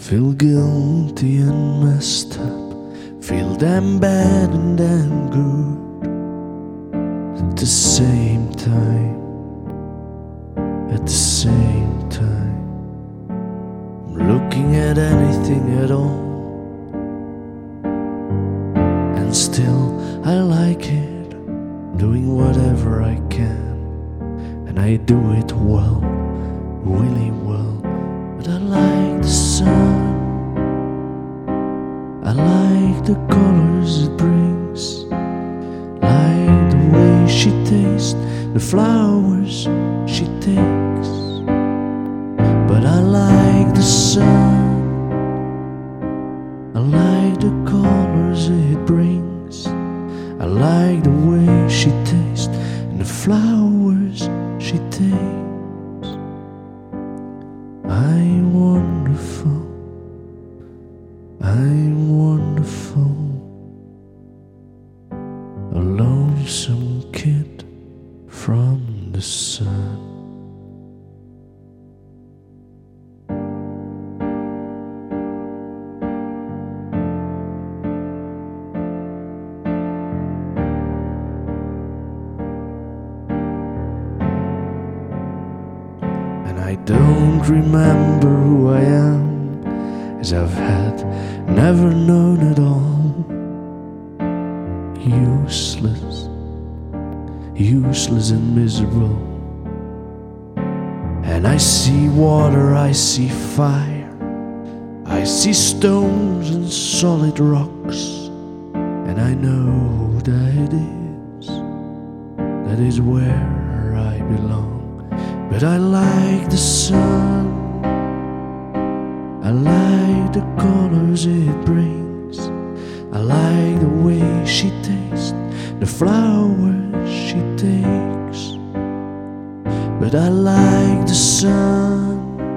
Feel guilty and messed up, feel damn bad and damn good at the same time. At the same time, I'm looking at anything at all, and still I like it, doing whatever I can, and I do it well, really well. But I like the sun, I like the colors it brings, like the way she tastes the flowers she takes. But I like the sun, I like the colors it brings, I like the way she tastes and the flowers she takes. I'm wonderful, I'm wonderful, a lonesome kid from the sun. I don't remember who I am, as I've had never known at all. Useless, useless and miserable. And I see water, I see fire, I see stones and solid rocks, and I know that is where I belong. But I like the sun, I like the colors it brings, I like the way she tastes the flowers she takes. But I like the sun,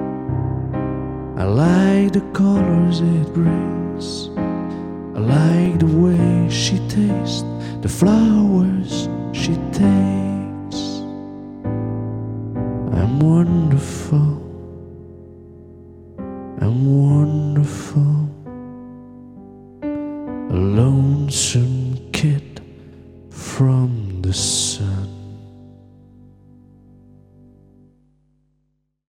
I like the colors it brings, I like the way she tastes the flowers she takes. I'm wonderful, I'm wonderful.